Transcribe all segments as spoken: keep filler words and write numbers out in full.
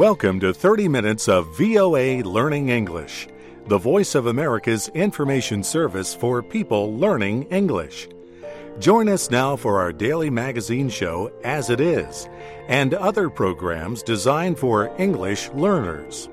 Welcome to thirty minutes of V O A Learning English, the voice of America's information service for people learning English. Join us now for our daily magazine show, As It Is, and other programs designed for English learners.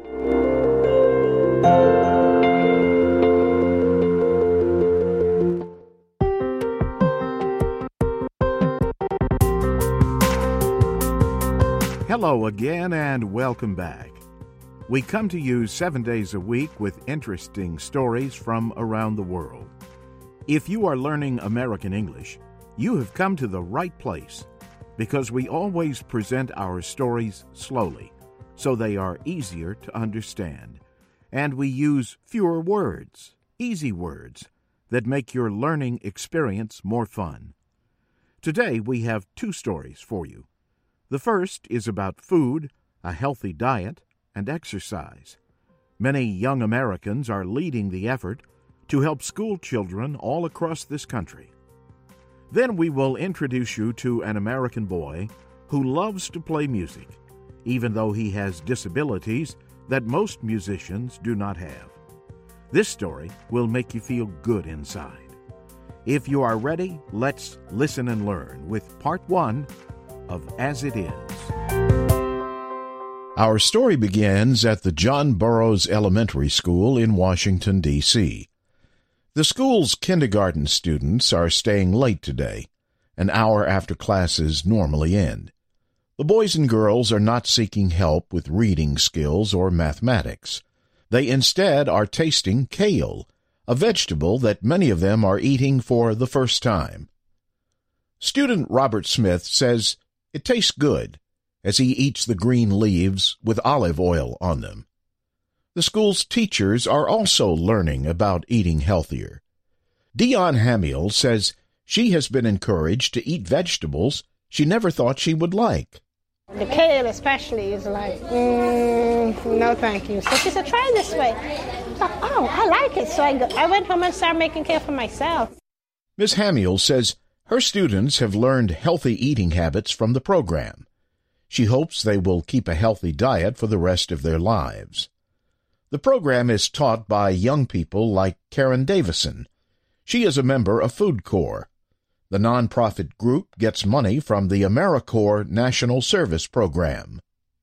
Hello again and welcome back. We come to you seven days a week with interesting stories from around the world. If you are learning American English, you have come to the right place because we always present our stories slowly so they are easier to understand. And we use fewer words, easy words, that make your learning experience more fun. Today we have two stories for you. The first is about food, a healthy diet, and exercise. Many young Americans are leading the effort to help school children all across this country. Then we will introduce you to an American boy who loves to play music, even though he has disabilities that most musicians do not have. This story will make you feel good inside. If you are ready, let's listen and learn with part one of As It Is. Our story begins at the John Burroughs Elementary School in Washington, D C The school's kindergarten students are staying late today, an hour after classes normally end. The boys and girls are not seeking help with reading skills or mathematics. They instead are tasting kale, a vegetable that many of them are eating for the first time. Student Robert Smith says it tastes good as he eats the green leaves with olive oil on them. The school's teachers are also learning about eating healthier. Dion Hamiel says she has been encouraged to eat vegetables she never thought she would like. The kale especially is like, mm, no thank you. So she said, try this way. Oh, I like it. So I, go, I went home and started making kale for myself. Miz Hamiel says her students have learned healthy eating habits from the program. She hopes they will keep a healthy diet for the rest of their lives. The program is taught by young people like Karen Davison. She is a member of Food Corps. The nonprofit group gets money from the AmeriCorps National Service Program.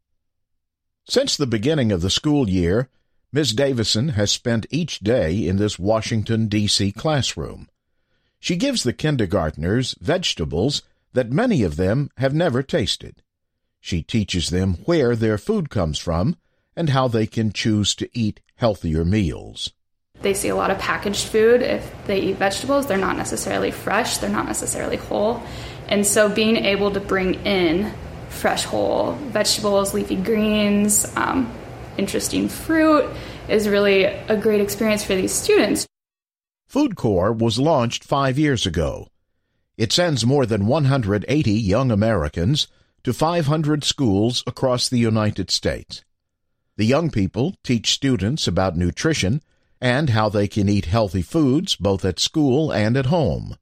Since the beginning of the school year, Miz Davison has spent each day in this Washington, D C classroom. She gives the kindergartners vegetables that many of them have never tasted. She teaches them where their food comes from and how they can choose to eat healthier meals. They see a lot of packaged food. If they eat vegetables, they're not necessarily fresh, they're not necessarily whole. And so being able to bring in fresh, whole vegetables, leafy greens, um, interesting fruit is really a great experience for these students. Food Corps was launched five years ago. It sends more than one hundred eighty young Americans to five hundred schools across the United States. The young people teach students about nutrition and how they can eat healthy foods both at school and at home.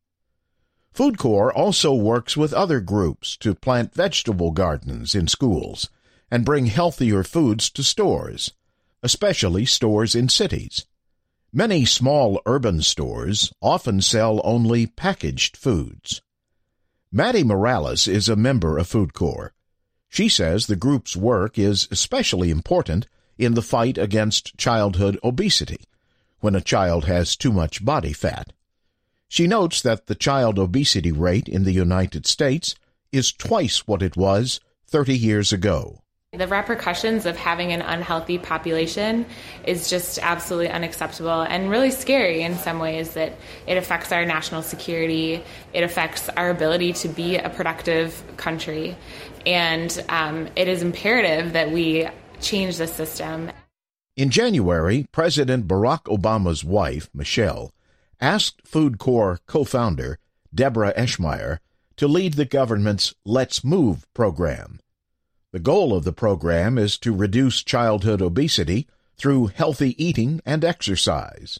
Food Corps also works with other groups to plant vegetable gardens in schools and bring healthier foods to stores, especially stores in cities. Many small urban stores often sell only packaged foods. Maddie Morales is a member of Food Corps. She says the group's work is especially important in the fight against childhood obesity, when a child has too much body fat. She notes that the child obesity rate in the United States is twice what it was thirty years ago. The repercussions of having an unhealthy population is just absolutely unacceptable and really scary in some ways, that it affects our national security, it affects our ability to be a productive country, and um, it is imperative that we change the system. In January, President Barack Obama's wife, Michelle, asked Food Corps co-founder Deborah Eschmeyer to lead the government's Let's Move program. The goal of the program is to reduce childhood obesity through healthy eating and exercise.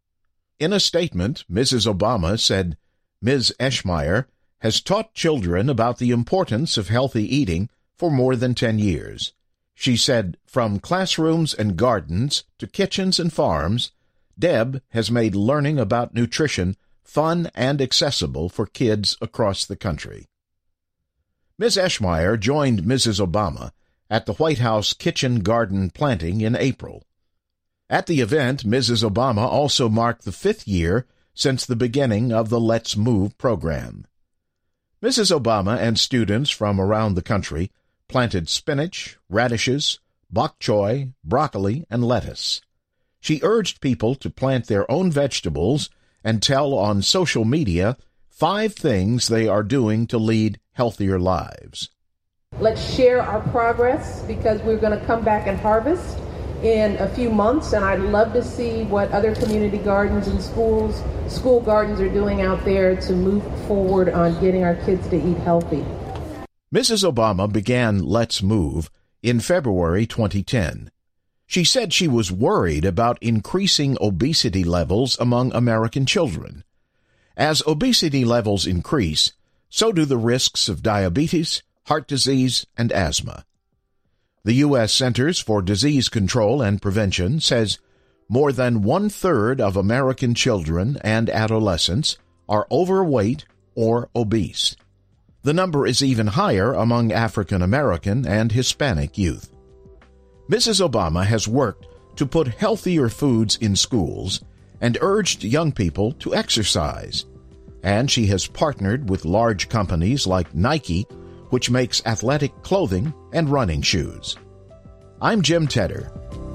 In a statement, Missus Obama said Miz Eschmeyer has taught children about the importance of healthy eating for more than ten years. She said, "From classrooms and gardens to kitchens and farms, Deb has made learning about nutrition fun and accessible for kids across the country." Miz Eschmeyer joined Missus Obama at the White House kitchen garden planting in April. At the event, Missus Obama also marked the fifth year since the beginning of the Let's Move program. Missus Obama and students from around the country planted spinach, radishes, bok choy, broccoli, and lettuce. She urged people to plant their own vegetables and tell on social media five things they are doing to lead healthier lives. Let's share our progress, because we're going to come back and harvest in a few months, and I'd love to see what other community gardens and schools, school gardens are doing out there to move forward on getting our kids to eat healthy. Missus Obama began Let's Move in February twenty ten. She said she was worried about increasing obesity levels among American children. As obesity levels increase, so do the risks of diabetes, heart disease, and asthma. The U S Centers for Disease Control and Prevention says more than one-third of American children and adolescents are overweight or obese. The number is even higher among African American and Hispanic youth. Missus Obama has worked to put healthier foods in schools and urged young people to exercise. And she has partnered with large companies like Nike, which makes athletic clothing and running shoes. I'm Jim Tedder.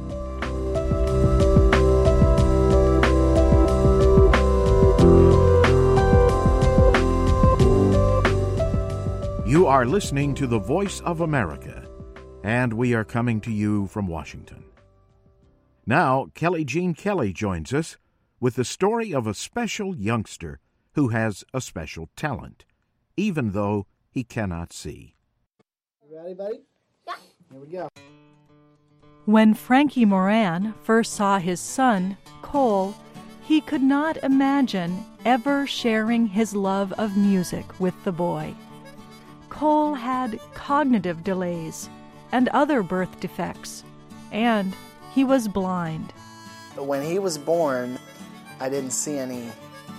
You are listening to the Voice of America, and we are coming to you from Washington. Now, Kelly Jean Kelly joins us with the story of a special youngster who has a special talent, even though he cannot see. You ready, buddy? Yeah. Here we go. When Frankie Moran first saw his son, Cole, he could not imagine ever sharing his love of music with the boy. Cole had cognitive delays and other birth defects, and he was blind. When he was born, I didn't see any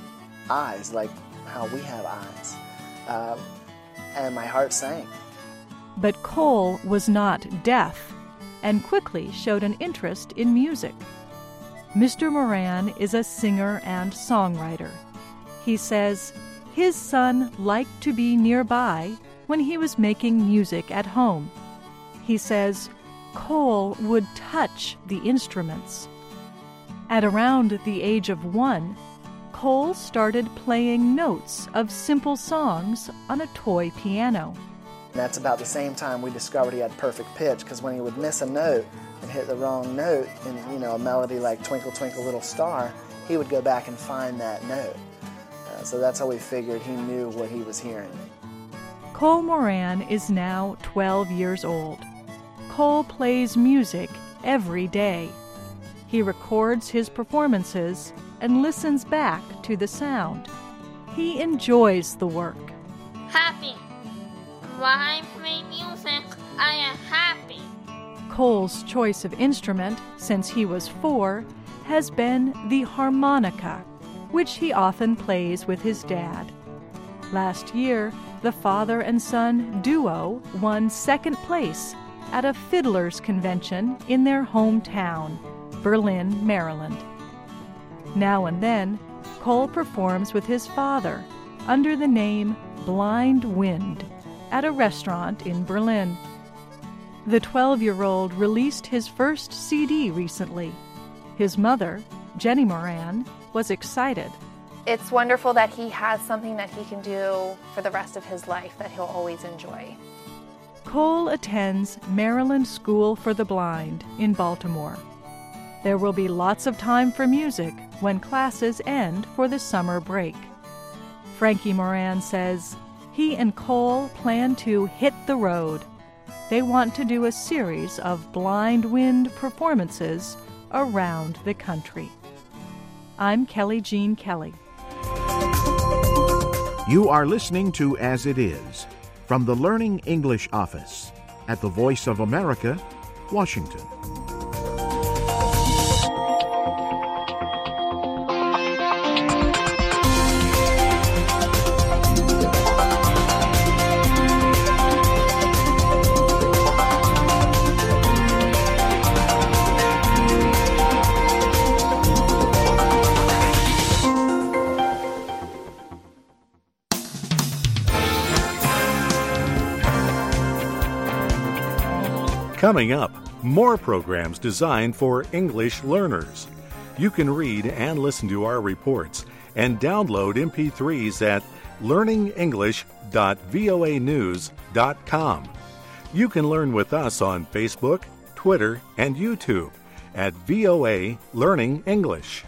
eyes like how we have eyes, um, and my heart sank. But Cole was not deaf and quickly showed an interest in music. Mister Moran is a singer and songwriter. He says his son liked to be nearby when he was making music at home. He says Cole would touch the instruments. At around the age of one, Cole started playing notes of simple songs on a toy piano. That's about the same time we discovered he had perfect pitch, because when he would miss a note and hit the wrong note in, you know, a melody like Twinkle Twinkle Little Star, he would go back and find that note. Uh, so that's how we figured he knew what he was hearing. Cole Moran is now twelve years old. Cole plays music every day. He records his performances and listens back to the sound. He enjoys the work. Happy. When I play music, I am happy. Cole's choice of instrument since he was four has been the harmonica, which he often plays with his dad. Last year, the father and son duo won second place at a fiddlers convention in their hometown, Berlin, Maryland. Now and then, Cole performs with his father under the name Blind Wind at a restaurant in Berlin. The twelve-year-old released his first C D recently. His mother, Jenny Moran, was excited. It's wonderful that he has something that he can do for the rest of his life that he'll always enjoy. Cole attends Maryland School for the Blind in Baltimore. There will be lots of time for music when classes end for the summer break. Frankie Moran says he and Cole plan to hit the road. They want to do a series of Blind Wind performances around the country. I'm Kelly Jean Kelly. You are listening to As It Is from the Learning English office at the Voice of America, Washington. Coming up, more programs designed for English learners. You can read and listen to our reports and download M P threes at learning english dot voa news dot com. You can learn with us on Facebook, Twitter, and YouTube at V O A Learning English.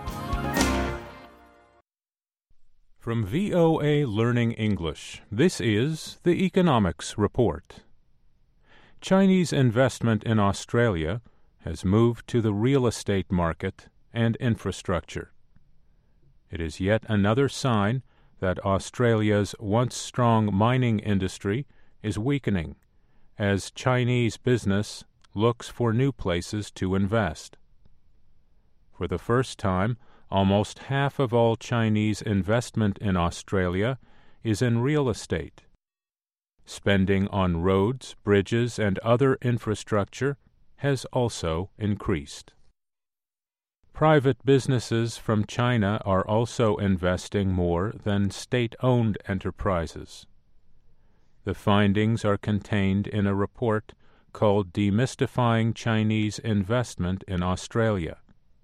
From V O A Learning English, this is the Economics Report. Chinese investment in Australia has moved to the real estate market and infrastructure. It is yet another sign that Australia's once strong mining industry is weakening as Chinese business looks for new places to invest. For the first time, almost half of all Chinese investment in Australia is in real estate. Spending on roads, bridges, and other infrastructure has also increased. Private businesses from China are also investing more than state-owned enterprises. The findings are contained in a report called Demystifying Chinese Investment in Australia.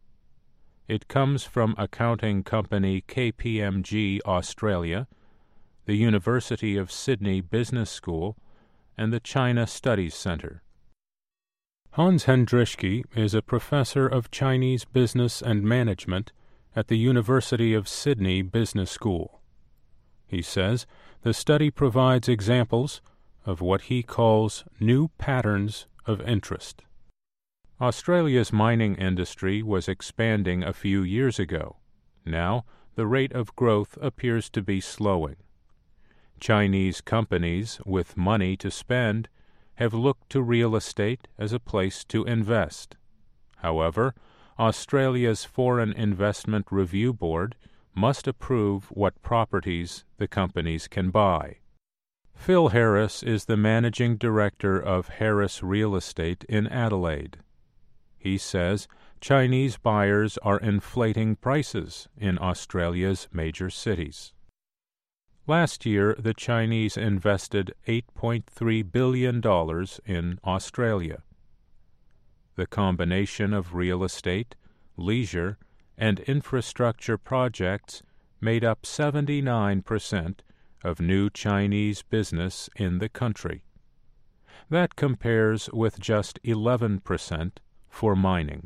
It comes from accounting company K P M G Australia, the University of Sydney Business School, and the China Studies Center. Hans Hendrischke is a professor of Chinese business and management at the University of Sydney Business School. He says the study provides examples of what he calls new patterns of interest. Australia's mining industry was expanding a few years ago. Now, the rate of growth appears to be slowing. Chinese companies with money to spend have looked to real estate as a place to invest. However, Australia's Foreign Investment Review Board must approve what properties the companies can buy. Phil Harris is the managing director of Harris Real Estate in Adelaide. He says Chinese buyers are inflating prices in Australia's major cities. Last year, the Chinese invested eight point three billion dollars in Australia. The combination of real estate, leisure, and infrastructure projects made up seventy-nine percent of new Chinese business in the country. That compares with just eleven percent for mining.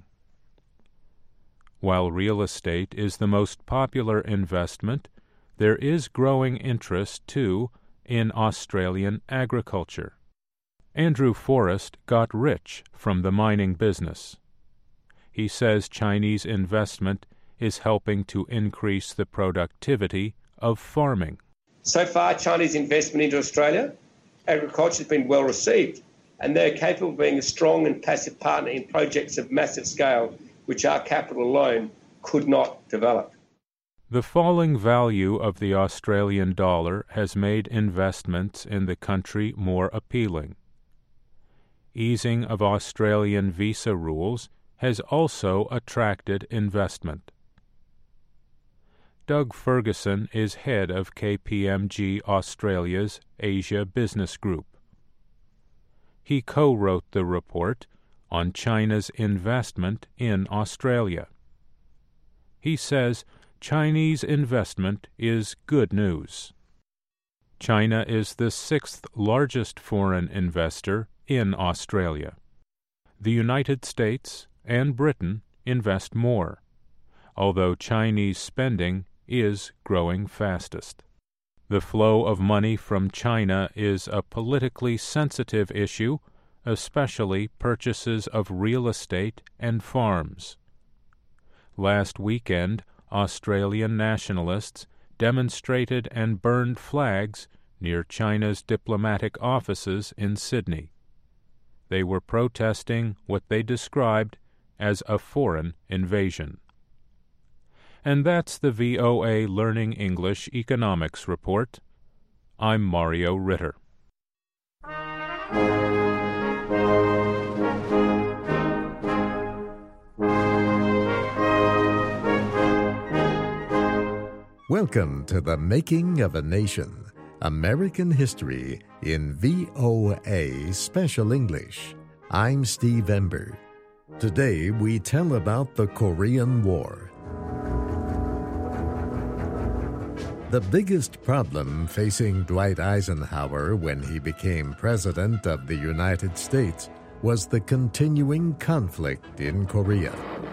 While real estate is the most popular investment, there is growing interest, too, in Australian agriculture. Andrew Forrest got rich from the mining business. He says Chinese investment is helping to increase the productivity of farming. So far, Chinese investment into Australia, agriculture has been well received, and they're capable of being a strong and passive partner in projects of massive scale, which our capital alone could not develop. The falling value of the Australian dollar has made investments in the country more appealing. Easing of Australian visa rules has also attracted investment. Doug Ferguson is head of K P M G Australia's Asia Business Group. He co-wrote the report on China's investment in Australia. He says Chinese investment is good news. China is the sixth largest foreign investor in Australia. The United States and Britain invest more, although Chinese spending is growing fastest. The flow of money from China is a politically sensitive issue, especially purchases of real estate and farms. Last weekend, Australian nationalists demonstrated and burned flags near China's diplomatic offices in Sydney. They were protesting what they described as a foreign invasion. And that's the V O A Learning English Economics Report. I'm Mario Ritter. Welcome to the Making of a Nation, American History in V O A Special English. I'm Steve Ember. Today we tell about the Korean War. The biggest problem facing Dwight Eisenhower when he became President of the United States was the continuing conflict in Korea.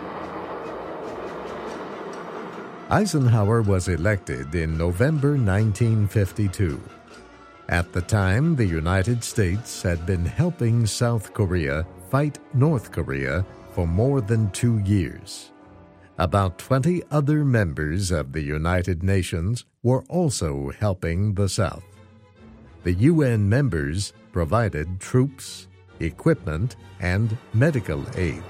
Eisenhower was elected in November nineteen fifty-two. At the time, the United States had been helping South Korea fight North Korea for more than two years. About twenty other members of the United Nations were also helping the South. The U N members provided troops, equipment, and medical aid.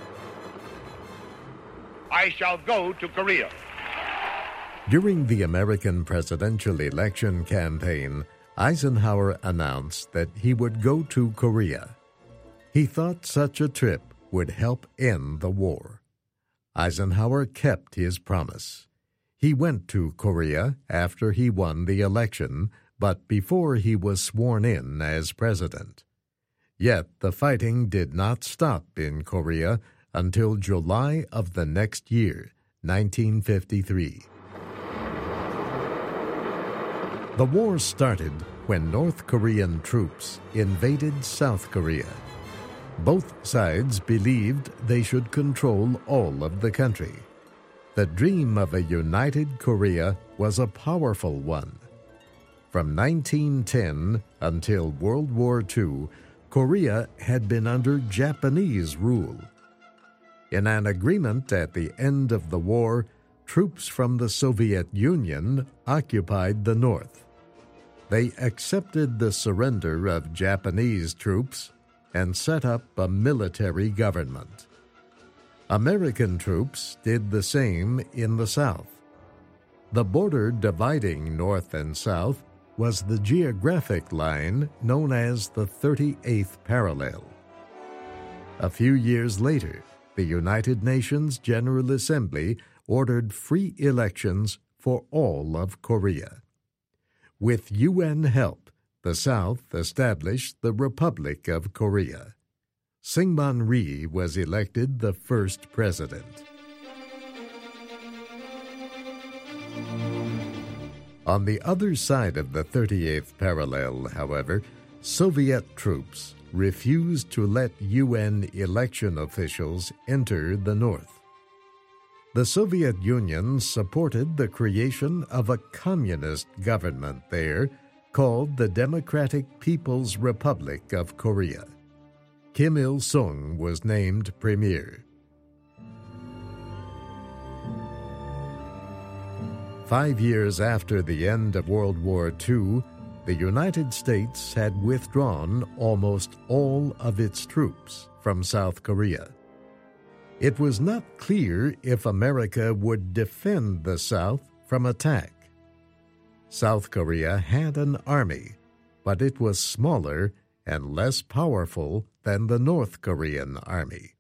I shall go to Korea. During the American presidential election campaign, Eisenhower announced that he would go to Korea. He thought such a trip would help end the war. Eisenhower kept his promise. He went to Korea after he won the election, but before he was sworn in as president. Yet the fighting did not stop in Korea until July of the next year, nineteen fifty-three. The war started when North Korean troops invaded South Korea. Both sides believed they should control all of the country. The dream of a united Korea was a powerful one. From nineteen ten until World War Two, Korea had been under Japanese rule. In an agreement at the end of the war, troops from the Soviet Union occupied the North. They accepted the surrender of Japanese troops and set up a military government. American troops did the same in the South. The border dividing North and South was the geographic line known as the thirty-eighth parallel. A few years later, the United Nations General Assembly ordered free elections for all of Korea. With U N help, the South established the Republic of Korea. Syngman Rhee was elected the first president. On the other side of the thirty-eighth parallel, however, Soviet troops refused to let U N election officials enter the North. The Soviet Union supported the creation of a communist government there called the Democratic People's Republic of Korea. Kim Il-sung was named premier. Five years after the end of World War Two, the United States had withdrawn almost all of its troops from South Korea. It was not clear if America would defend the South from attack. South Korea had an army, but it was smaller and less powerful than the North Korean army.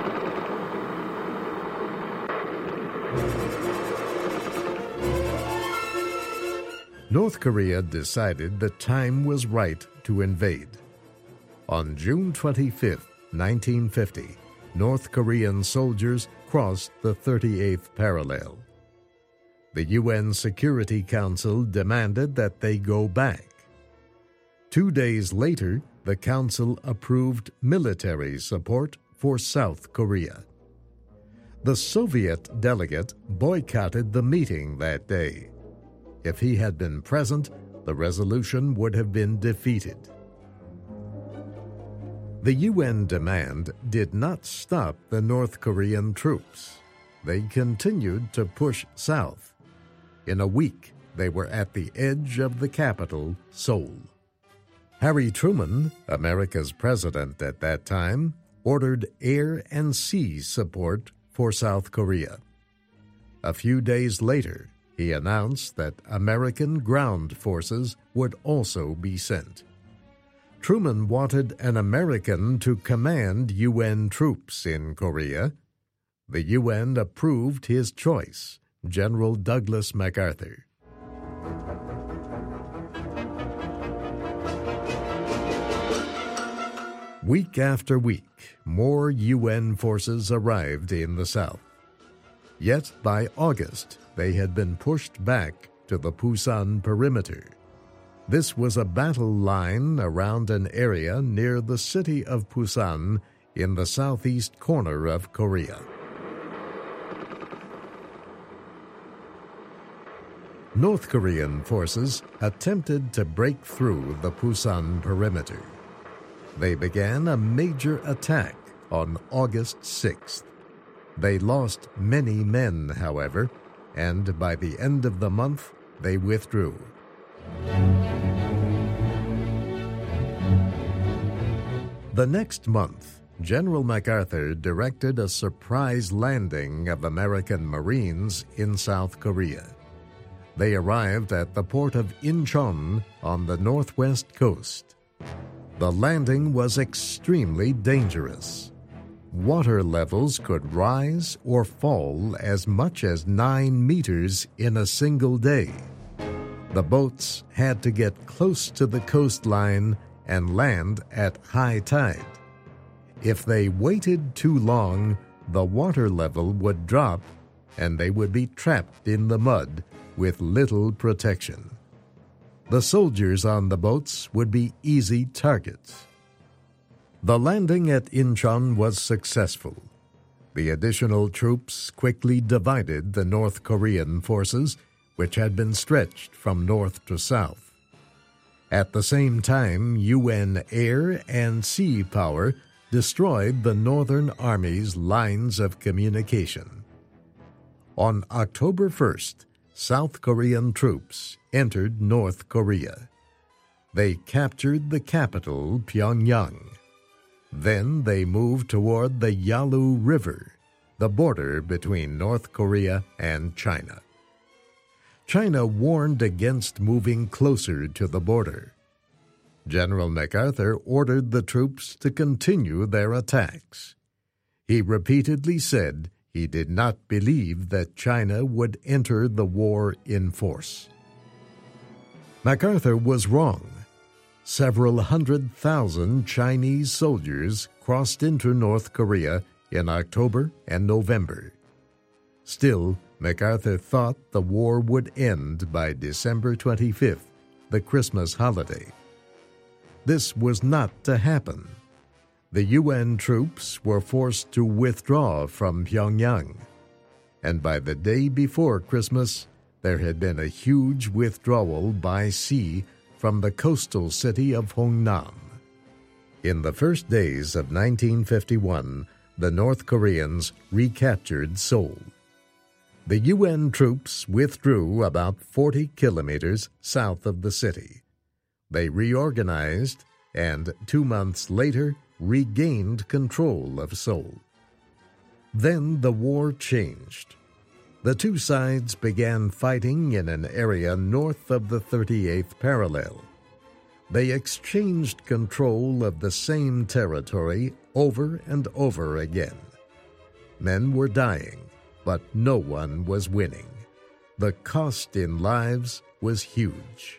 North Korea decided the time was right to invade. On June twenty-fifth, nineteen fifty, North Korean soldiers crossed the thirty-eighth parallel. The U N Security Council demanded that they go back. Two days later, the Council approved military support for South Korea. The Soviet delegate boycotted the meeting that day. If he had been present, the resolution would have been defeated. The U N demand did not stop the North Korean troops. They continued to push south. In a week, they were at the edge of the capital, Seoul. Harry Truman, America's president at that time, ordered air and sea support for South Korea. A few days later, he announced that American ground forces would also be sent. Truman wanted an American to command U N troops in Korea. The U N approved his choice, General Douglas MacArthur. Week after week, more U N forces arrived in the South. Yet by August, they had been pushed back to the Pusan perimeter. This was a battle line around an area near the city of Pusan in the southeast corner of Korea. North Korean forces attempted to break through the Pusan perimeter. They began a major attack on August sixth. They lost many men, however, and by the end of the month, they withdrew. The next month, General MacArthur directed a surprise landing of American Marines in South Korea. They arrived at the port of Incheon on the northwest coast. The landing was extremely dangerous. Water levels could rise or fall as much as nine meters in a single day. The boats had to get close to the coastline and land at high tide. If they waited too long, the water level would drop and they would be trapped in the mud with little protection. The soldiers on the boats would be easy targets. The landing at Incheon was successful. The additional troops quickly divided the North Korean forces, which had been stretched from north to south. At the same time, U N air and sea power destroyed the Northern Army's lines of communication. On October first, South Korean troops entered North Korea. They captured the capital, Pyongyang. Then they moved toward the Yalu River, the border between North Korea and China. China warned against moving closer to the border. General MacArthur ordered the troops to continue their attacks. He repeatedly said he did not believe that China would enter the war in force. MacArthur was wrong. Several hundred thousand Chinese soldiers crossed into North Korea in October and November. Still, MacArthur thought the war would end by December twenty-fifth, the Christmas holiday. This was not to happen. The U N troops were forced to withdraw from Pyongyang, and by the day before Christmas, there had been a huge withdrawal by sea from the coastal city of Hongnam. In the first days of nineteen fifty-one, the North Koreans recaptured Seoul. The U N troops withdrew about forty kilometers south of the city. They reorganized and two months later regained control of Seoul. Then the war changed. The two sides began fighting in an area north of the thirty-eighth parallel. They exchanged control of the same territory over and over again. Men were dying, but no one was winning. The cost in lives was huge.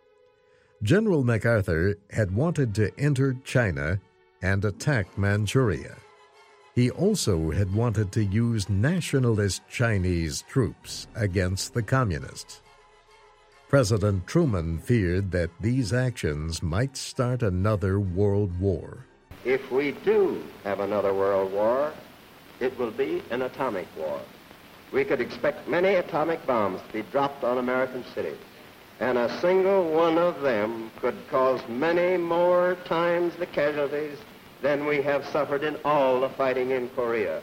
General MacArthur had wanted to enter China and attack Manchuria. He also had wanted to use nationalist Chinese troops against the communists. President Truman feared that these actions might start another world war. If we do have another world war, it will be an atomic war. We could expect many atomic bombs to be dropped on American cities, and a single one of them could cause many more times the casualties than we have suffered in all the fighting in Korea.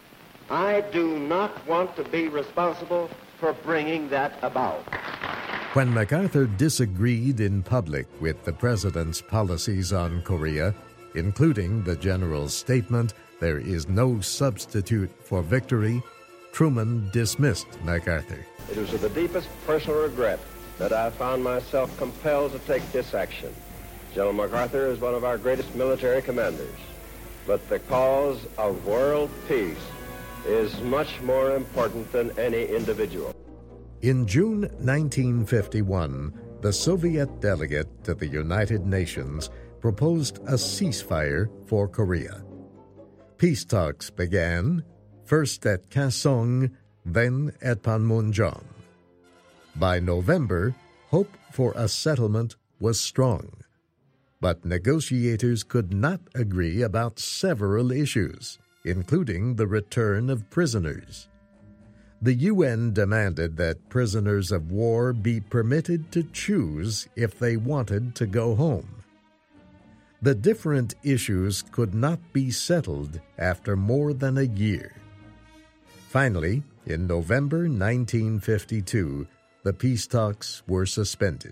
I do not want to be responsible for bringing that about. When MacArthur disagreed in public with the president's policies on Korea, including the general's statement, "There is no substitute for victory," Truman dismissed MacArthur. It was with the deepest personal regret that I found myself compelled to take this action. General MacArthur is one of our greatest military commanders, but the cause of world peace is much more important than any individual. In June nineteen fifty-one, the Soviet delegate to the United Nations proposed a ceasefire for Korea. Peace talks began, first at Kaesong, then at Panmunjom. By November, hope for a settlement was strong. But negotiators could not agree about several issues, including the return of prisoners. The U N demanded that prisoners of war be permitted to choose if they wanted to go home. The different issues could not be settled after more than a year. Finally, in November nineteen fifty-two, the peace talks were suspended.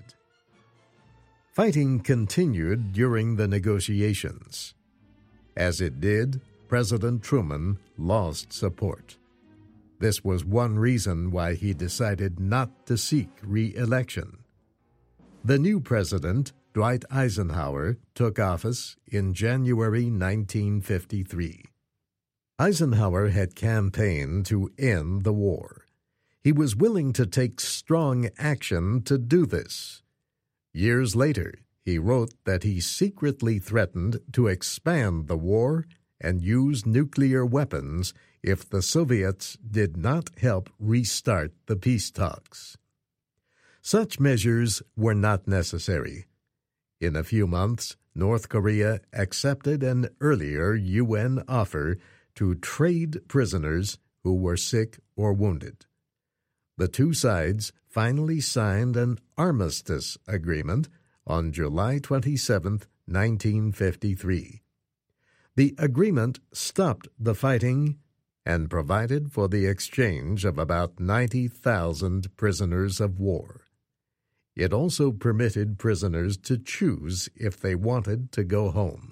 Fighting continued during the negotiations. As it did, President Truman lost support. This was one reason why he decided not to seek re-election. The new president, Dwight Eisenhower, took office in January nineteen fifty-three. Eisenhower had campaigned to end the war. He was willing to take strong action to do this. Years later, he wrote that he secretly threatened to expand the war and use nuclear weapons if the Soviets did not help restart the peace talks. Such measures were not necessary. In a few months, North Korea accepted an earlier U N offer to trade prisoners who were sick or wounded. The two sides finally signed an armistice agreement on July twenty-seventh, nineteen fifty-three. The agreement stopped the fighting and provided for the exchange of about ninety thousand prisoners of war. It also permitted prisoners to choose if they wanted to go home.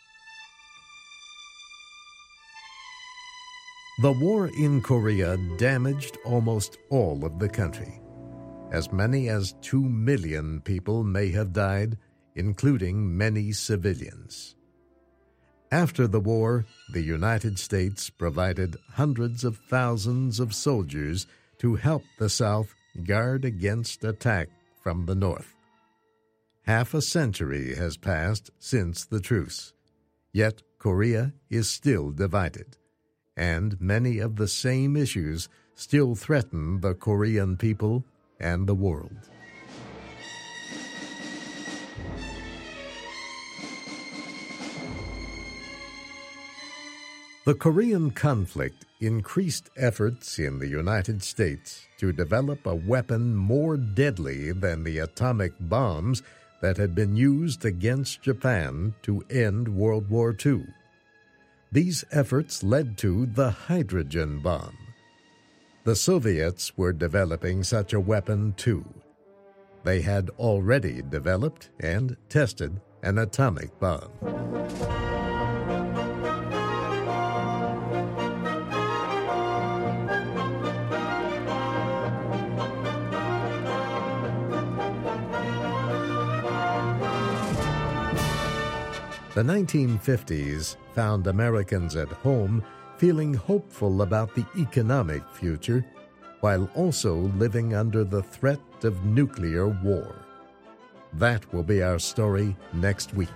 The war in Korea damaged almost all of the country. As many as two million people may have died, including many civilians. After the war, the United States provided hundreds of thousands of soldiers to help the South guard against attack from the North. Half a century has passed since the truce, yet Korea is still divided, and many of the same issues still threaten the Korean people and the world. The Korean conflict increased efforts in the United States to develop a weapon more deadly than the atomic bombs that had been used against Japan to end World War Two. These efforts led to the hydrogen bomb. The Soviets were developing such a weapon too. They had already developed and tested an atomic bomb. The nineteen fifties found Americans at home feeling hopeful about the economic future, while also living under the threat of nuclear war. That will be our story next week.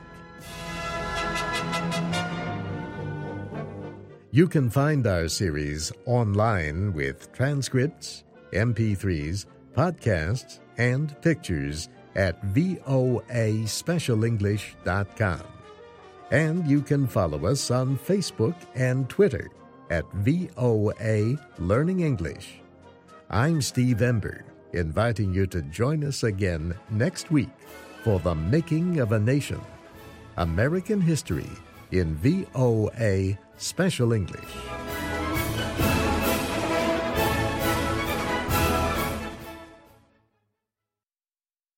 You can find our series online with transcripts, M P threes, podcasts, and pictures at voa special english dot com. And you can follow us on Facebook and Twitter at V O A Learning English. I'm Steve Ember, inviting you to join us again next week for The Making of a Nation, American History in V O A Special English.